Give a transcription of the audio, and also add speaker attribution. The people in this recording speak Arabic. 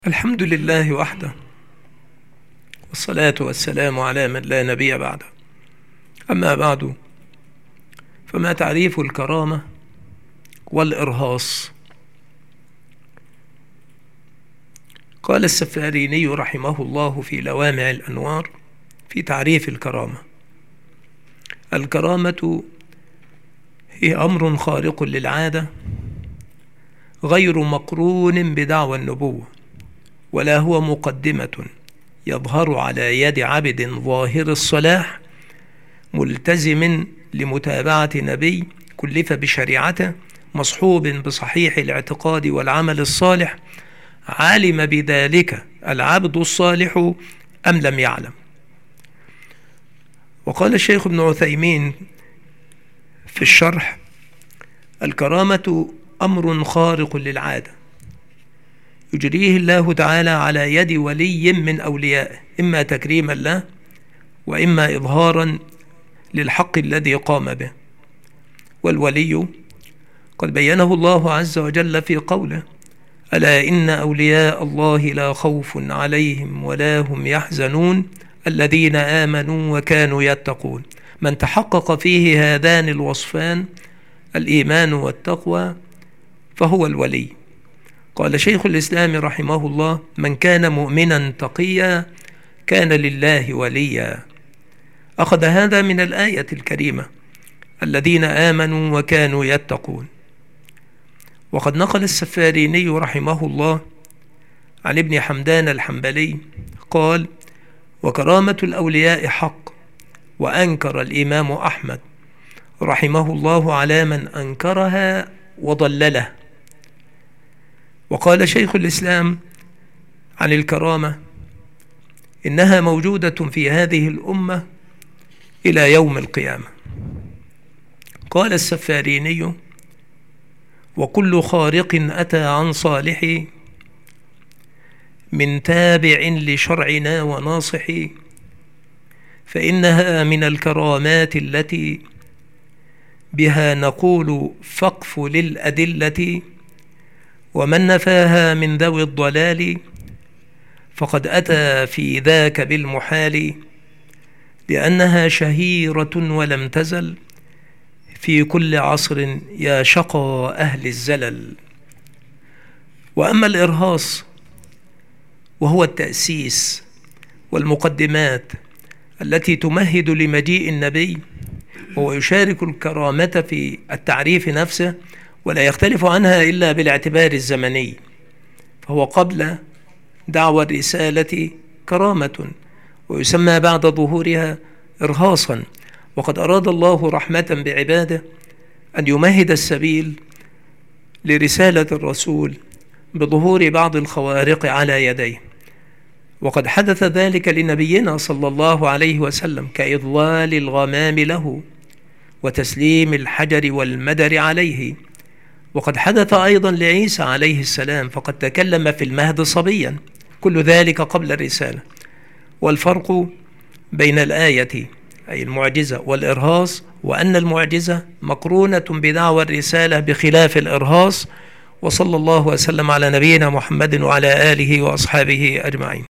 Speaker 1: الحمد لله وحده، والصلاة والسلام على من لا نبي بعده. أما بعد، فما تعريف الكرامة والإرهاص؟ قال السفاريني رحمه الله في لوامع الأنوار في تعريف الكرامة: الكرامة هي أمر خارق للعادة غير مقرون بدعوى النبوة، ولا هو مقدمة يظهر على يد عبد ظاهر الصلاح ملتزم لمتابعة نبي كلف بشريعته، مصحوب بصحيح الاعتقاد والعمل الصالح، علم بذلك العبد الصالح أم لم يعلم. وقال الشيخ ابن عثيمين في الشرح: الكرامة أمر خارق للعادة يجريه الله تعالى على يد ولي من أوليائه، إما تكريما له وإما إظهارا للحق الذي قام به. والولي قد بينه الله عز وجل في قوله: ألا إن أولياء الله لا خوف عليهم ولا هم يحزنون الذين آمنوا وكانوا يتقون. من تحقق فيه هذان الوصفان، الإيمان والتقوى، فهو الولي. قال شيخ الإسلام رحمه الله: من كان مؤمنا تقيا كان لله وليا. أخذ هذا من الآية الكريمة: الذين آمنوا وكانوا يتقون. وقد نقل السفاريني رحمه الله عن ابن حمدان الحنبلي قال: وكرامة الأولياء حق، وأنكر الإمام أحمد رحمه الله على من أنكرها وضلله. وقال شيخ الإسلام عن الكرامة: إنها موجودة في هذه الأمة إلى يوم القيامة. قال السفاريني: وكل خارق أتى عن صالح من تابع لشرعنا وناصح، فإنها من الكرامات التي بها نقول فقف للأدلة، ومن نفاها من ذوي الضلال فقد أتى في ذاك بالمحال، لأنها شهيرة ولم تزل في كل عصر يا شقى أهل الزلل. وأما الإرهاص وهو التأسيس والمقدمات التي تمهد لمجيء النبي، وهو يشارك الكرامة في التعريف نفسه ولا يختلف عنها إلا بالاعتبار الزمني، فهو قبل دعوى الرسالة كرامة، ويسمى بعد ظهورها إرهاصا. وقد أراد الله رحمة بعباده أن يمهد السبيل لرسالة الرسول بظهور بعض الخوارق على يديه، وقد حدث ذلك لنبينا صلى الله عليه وسلم كإضلال الغمام له وتسليم الحجر والمدر عليه. وقد حدث أيضا لعيسى عليه السلام، فقد تكلم في المهد صبيا، كل ذلك قبل الرسالة. والفرق بين الآية أي المعجزة والإرهاص، وأن المعجزة مقرونة بدعوى الرسالة بخلاف الإرهاص. وصلى الله وسلم على نبينا محمد وعلى آله وأصحابه أجمعين.